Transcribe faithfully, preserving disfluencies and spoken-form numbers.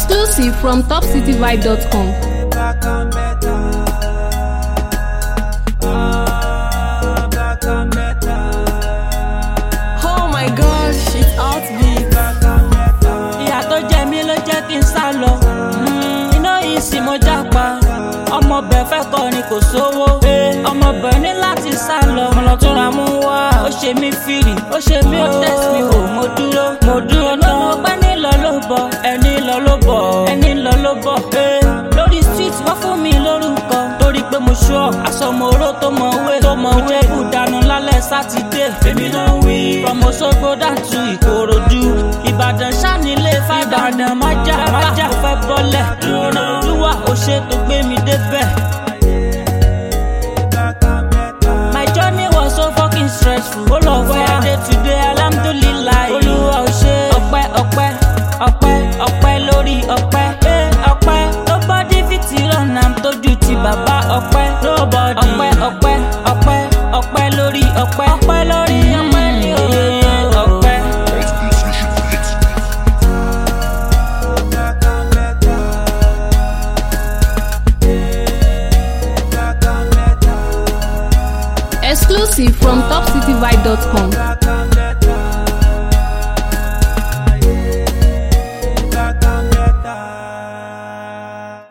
Exclusive from top city vibe dot com. Oh my gosh, it's Heartbeat. Ìyà tó jẹ mí ló jẹ́ kí n sá lọ. Iná yìí sì mo jápa. Ọmọbẹ̀ fẹ́ kọ́ ni kò sówó. Ọmọbẹ̀ ní láti sá lọ. Mo lọ tún ra mú wá. Ó ṣe mí fìrì, ó ṣe mí ó test mi wò. Mo dúró, mo dúró náà. Mo pẹ́ ní lọ ló bọ̀, ẹni lọ ló bọ̀, ẹni lọ ló bọ̀. Lórí street wọ́n fún mi lórúkọ. Torí pé mo ṣọ́ aṣọ mo ró tó mọ wé. Tó mọ wé kù dànù lálẹ́ Sátidé. Èmi náà wí. From Òṣogbo down to Ìkòròdú. Ìbàdàn ṣánilé fàdàdàn májà májà fẹ́ bọ́lẹ̀. Olúwa ò ṣe tó gbé mi débẹ̀. My journey was so fucking stressful. Ó lọ fẹ́ day to day alhamdulillah. Olúwa ò ṣe ọpẹ́ ọpẹ́ ọpẹ́ ọpẹ́ lórí ọpẹ́. Ọpẹ́ nobody fit run am tójú ti bàbá ọpẹ́. Nobody ọpẹ́ ọpẹ́ ọpẹ́ ọpẹ́ lórí ọpẹ́. Ọpẹ́ lórí ọpẹ́ ni òye ọpẹ́. Exclusive from top city vibe dot com.